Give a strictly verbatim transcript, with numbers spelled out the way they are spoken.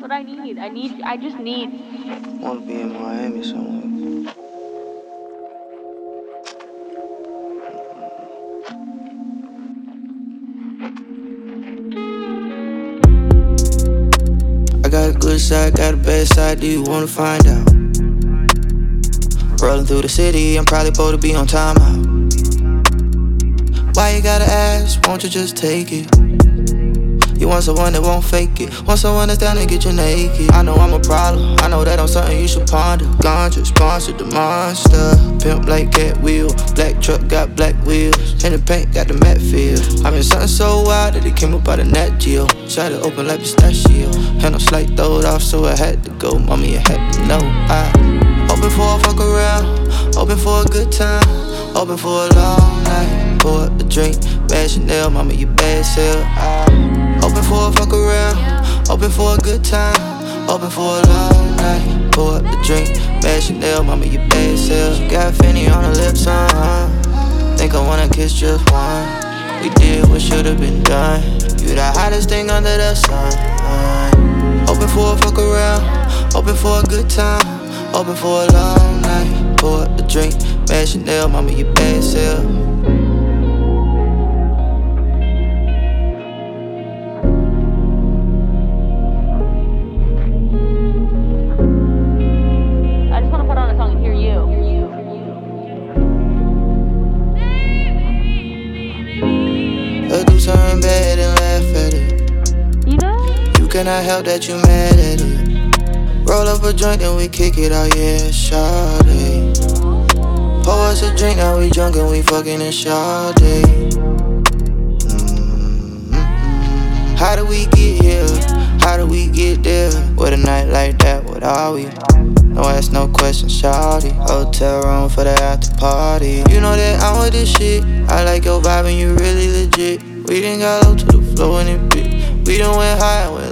what I need. I need. I just need. Wanna be in Miami somewhere. I got a good side, got a bad side. Do you wanna find out? Rolling through the city, I'm probably supposed to be on timeout. Why you gotta ask? Won't you just take it? You want someone that won't fake it. Want someone that's down to get you naked. I know I'm a problem, I know that I'm something you should ponder. Ganja sponsored the monster. Pimp like Cat Wheel. Black truck got black wheels. And the paint got the matte feel. I mean something so wild that it came up out of Nat Geo. Shot it open like pistachio. Had no slight throwed off so I had to go. Mommy, you had to know I open for a fuck around. Open for a good time. Open for a long night. Pour up a drink. Bad Chanel, mama, you bad sell. I open for a fuck around, open for a good time, open for a long night. Pour up the drink, bad Chanel, mama, you bad sales. Got Fanny on her lips, uh-huh. Think I wanna kiss just one. We did what should've been done. You the hottest thing under the sun. Open for a fuck around, open for a good time, open for a long night. Pour up the drink, bad Chanel, mama, you bad sales. Something bad and laugh at it. You know? You cannot help that you mad at it. Roll up a joint and we kick it out, yeah, shawty. Pour us a drink, now we drunk and we fucking in shawty. Mm-hmm. How do we get here? How do we get there? With a night like that, what are we? No ask, no question, shawty. Hotel room for the after party. You know that I'm with this shit. I like your vibe and you really legit. We done got low to the floor in it, bitch. We done went high and went